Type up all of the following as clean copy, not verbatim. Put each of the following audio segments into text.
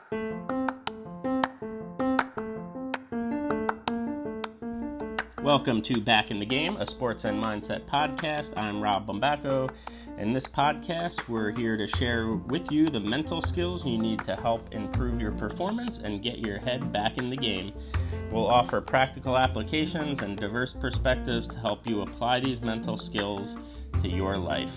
Welcome to Back in the Game, a sports and mindset podcast. I'm Rob Bombacco. In this podcast, we're here to share with you the mental skills you need to help improve your performance and get your head back in the game. We'll offer practical applications and diverse perspectives to help you apply these mental skills to your life.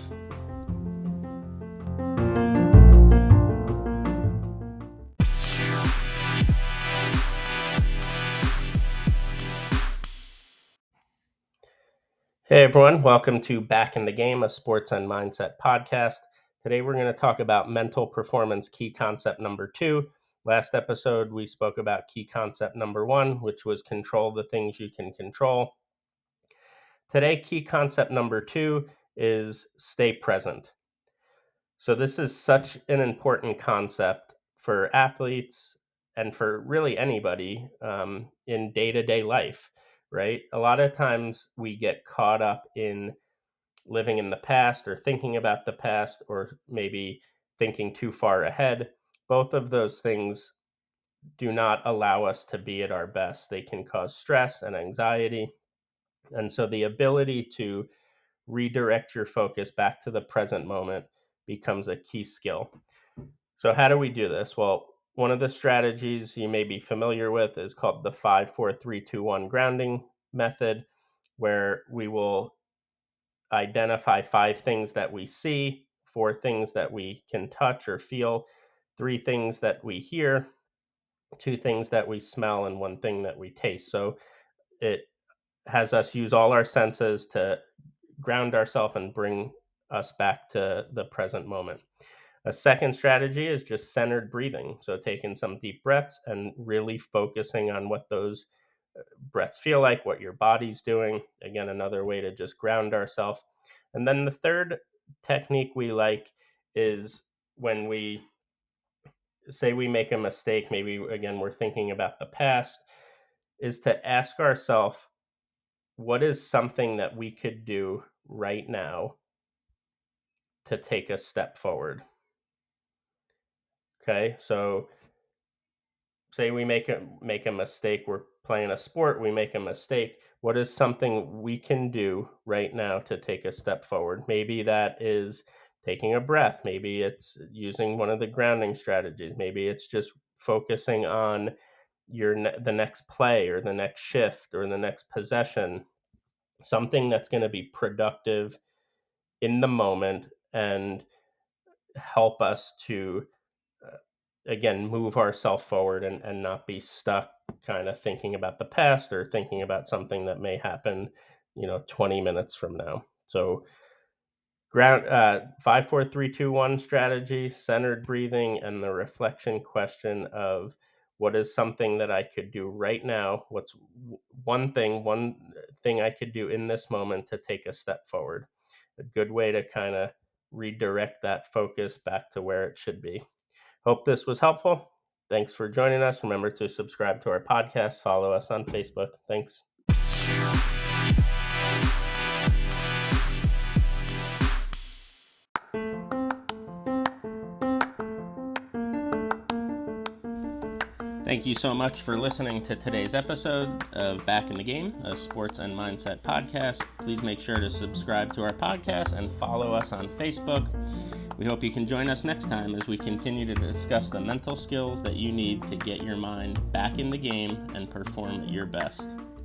Hey everyone, welcome to Back in the Game, a sports and mindset podcast. Today we're going to talk about mental performance key concept number 2. Last episode we spoke about key concept number 1, which was control the things you can control. Today key concept number 2 is stay present. So this is such an important concept for athletes and for really anybody in day-to-day life. Right? A lot of times we get caught up in living in the past or thinking about the past or maybe thinking too far ahead. Both of those things do not allow us to be at our best. They can cause stress and anxiety. And so the ability to redirect your focus back to the present moment becomes a key skill. So how do we do this? Well, one of the strategies you may be familiar with is called the 5-4-3-2-1 grounding method, where we will identify 5 things that we see, 4 things that we can touch or feel, 3 things that we hear, 2 things that we smell, and 1 thing that we taste. So it has us use all our senses to ground ourselves and bring us back to the present moment. A second strategy is just centered breathing. So taking some deep breaths and really focusing on what those breaths feel like, what your body's doing. Again, another way to just ground ourselves. And then the third technique we like is when we say we make a mistake, maybe again, we're thinking about the past, is to ask ourselves, what is something that we could do right now to take a step forward? Okay, so say we make a mistake, we're playing a sport, we make a mistake. What is something we can do right now to take a step forward? Maybe that is taking a breath. Maybe it's using one of the grounding strategies. Maybe it's just focusing on the next play or the next shift or the next possession. Something that's going to be productive in the moment and help us to again, move ourselves forward and not be stuck kind of thinking about the past or thinking about something that may happen, 20 minutes from now. So 5-4-3-2-1 strategy, centered breathing, and the reflection question of what is something that I could do right now? What's one thing I could do in this moment to take a step forward? A good way to kind of redirect that focus back to where it should be. Hope this was helpful. Thanks for joining us. Remember to subscribe to our podcast. Follow us on Facebook. Thanks. Thank you so much for listening to today's episode of Back in the Game, a sports and mindset podcast. Please make sure to subscribe to our podcast and follow us on Facebook. We hope you can join us next time as we continue to discuss the mental skills that you need to get your mind back in the game and perform at your best.